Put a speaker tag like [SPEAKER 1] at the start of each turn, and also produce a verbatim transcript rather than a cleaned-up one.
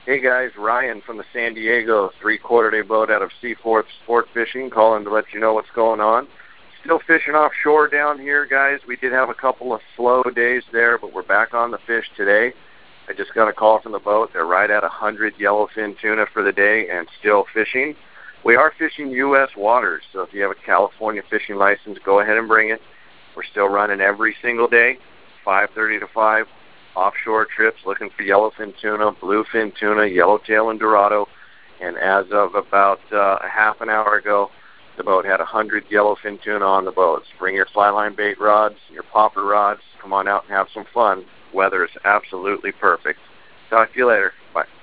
[SPEAKER 1] Hey guys, Ryan from the San Diego three-quarter day boat out of Seaforth Sport Fishing, calling to let you know what's going on. Still fishing offshore down here, guys. We did have a couple of slow days there, but we're back on the fish today. I just got a call from the boat. They're right at one hundred yellowfin tuna for the day and still fishing. We are fishing U S waters, so if you have a California fishing license, go ahead and bring it. We're still running every single day, five thirty to five. Offshore trips looking for yellowfin tuna, bluefin tuna, yellowtail, and dorado. And as of about uh, a half an hour ago, the boat had one hundred yellowfin tuna on the boat. So bring your fly line bait rods, your popper rods. Come on out and have some fun. Weather is absolutely perfect. Talk to you later. Bye.